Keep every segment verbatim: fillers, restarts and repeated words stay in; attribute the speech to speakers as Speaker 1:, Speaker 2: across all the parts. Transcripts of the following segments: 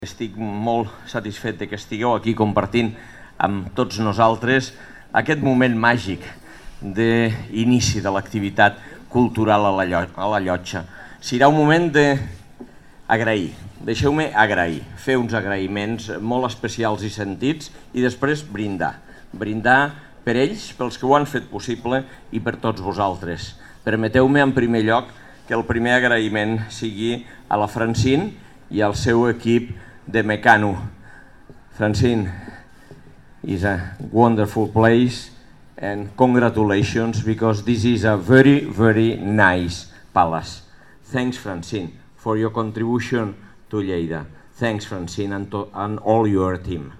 Speaker 1: Estic molt satisfet que estigueu aquí compartint amb tots nosaltres aquest moment màgic d'inici de l'activitat cultural a la Llotja. Serà un moment d'agrair, deixeu-me agrair, fer uns agraïments molt especials i sentits i després brindar. Brindar per ells, pels que ho han fet possible i per tots vosaltres. Permeteu-me en primer lloc que el primer agraïment sigui a la Francine i al seu equip de Mecano. Francine, is a wonderful place and congratulations because this is a very, very nice palace. Thanks, Francine, for your contribution to Lleida. Thanks, Francine, and, to, and all your team.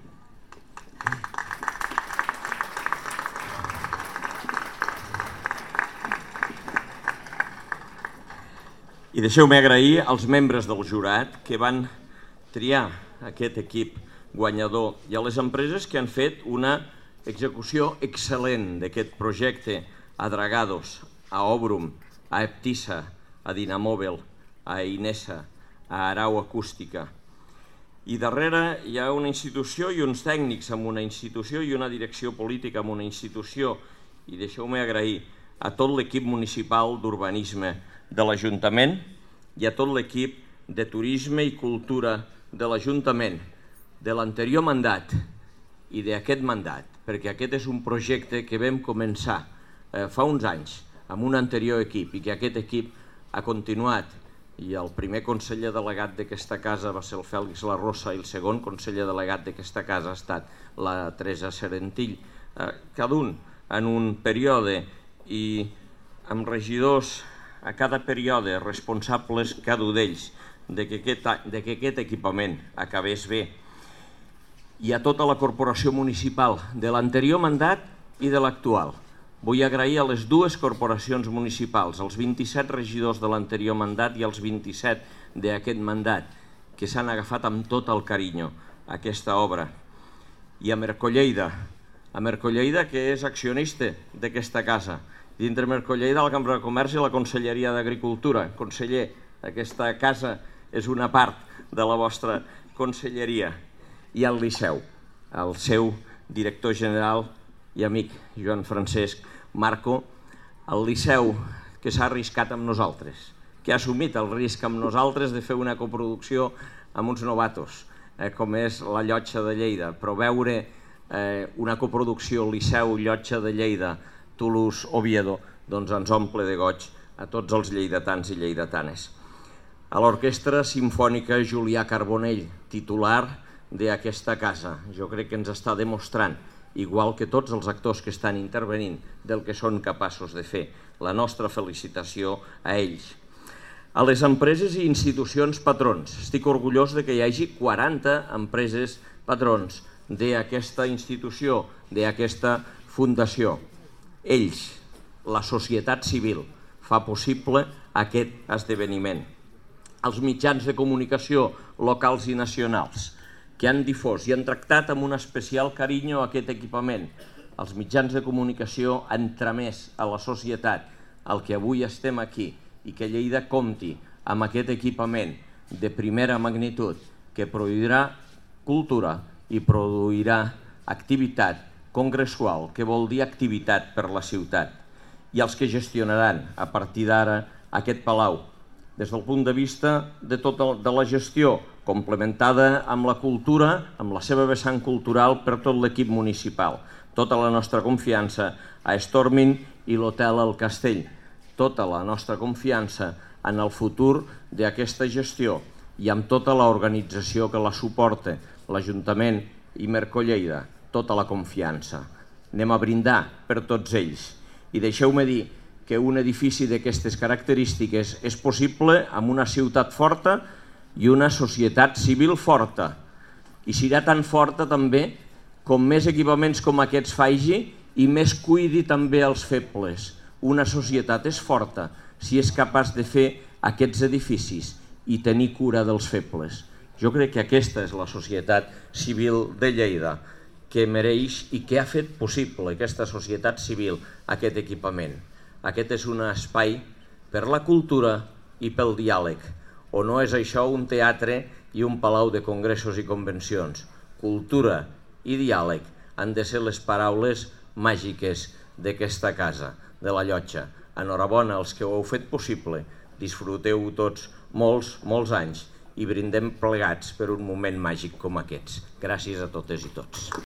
Speaker 1: I deixeu-me agrair als membres del jurat que van triar aquest equip guanyador i a les empreses que han fet una execució excel·lent d'aquest projecte a Dragados, a Obrum, a Eptissa, a Dinamòbil, a Inesa, a Arau Acústica. I darrere hi ha una institució i uns tècnics amb una institució i una direcció política amb una institució. I deixeu-me agrair a tot l'equip municipal d'urbanisme de l'Ajuntament i a tot l'equip de turisme i cultura de l'Ajuntament, de l'anterior mandat i d'aquest mandat, perquè aquest és un projecte que vam començar eh, fa uns anys amb un anterior equip i que aquest equip ha continuat, i el primer conseller delegat d'aquesta casa va ser el Fèlix La Rosa i el segon conseller delegat d'aquesta casa ha estat la Teresa Serentill, eh, cada un en un període i amb regidors a cada període responsables cada un d'ells de que, aquest, de que aquest equipament acabés bé, i a tota la corporació municipal de l'anterior mandat i de l'actual. Vull agrair a les dues corporacions municipals, als vint-i-set regidors de l'anterior mandat i als vint-i-set d'aquest mandat, que s'han agafat amb tot el carinyo a aquesta obra. I a Mercolleida, a Mercolleida que és accionista d'aquesta casa, dintre Mercolleida la Cambra de Comerç i la Conselleria d'Agricultura. Conseller, aquesta casa és una part de la vostra conselleria. I al Liceu, el seu director general i amic Joan Francesc Marco, el Liceu que s'ha arriscat amb nosaltres, que ha assumit el risc amb nosaltres de fer una coproducció amb uns novatos, eh, com és la Llotja de Lleida, però veure eh, una coproducció Liceu-Llotja de Lleida, Toulouse-Oviedo, doncs ens omple de goig a tots els lleidatans i lleidatanes. A l'Orquestra Simfònica Julià Carbonell, titular d'aquesta casa. Jo crec que ens està demostrant, igual que tots els actors que estan intervenint, del que són capaços de fer. La nostra felicitació a ells. A les empreses i institucions patrons. Estic orgullós de que hi hagi quaranta empreses patrons d'aquesta institució, d'aquesta fundació. Ells, la societat civil, fa possible aquest esdeveniment. Els mitjans de comunicació locals i nacionals que han difós i han tractat amb un especial carinyo aquest equipament. Els mitjans de comunicació han tramès a la societat el que avui estem aquí i que Lleida compti amb aquest equipament de primera magnitud que produirà cultura i produirà activitat congressual, que vol dir activitat per la ciutat, i els que gestionaran a partir d'ara aquest palau des del punt de vista de tota de la gestió, complementada amb la cultura, amb la seva vessant cultural per tot l'equip municipal. Tota la nostra confiança a Stormin i l'Hotel El Castell. Tota la nostra confiança en el futur d'aquesta gestió i amb tota l'organització que la suporta, l'Ajuntament i Mercolleida, tota la confiança. Anem a brindar per tots ells. I deixeu-me dir que un edifici d'aquestes característiques és possible amb una ciutat forta i una societat civil forta. I serà tan forta també com més equipaments com aquests faci i més cuidi també els febles. Una societat és forta si és capaç de fer aquests edificis i tenir cura dels febles. Jo crec que aquesta és la societat civil de Lleida, que mereix i que ha fet possible aquesta societat civil, aquest equipament. Aquest és un espai per la cultura i pel diàleg, o no és això un teatre i un palau de congressos i convencions. Cultura i diàleg han de ser les paraules màgiques d'aquesta casa, de la Llotja. Enhorabona als que ho heu fet possible, disfruteu tots molts, molts anys i brindem plegats per un moment màgic com aquests. Gràcies a totes i tots.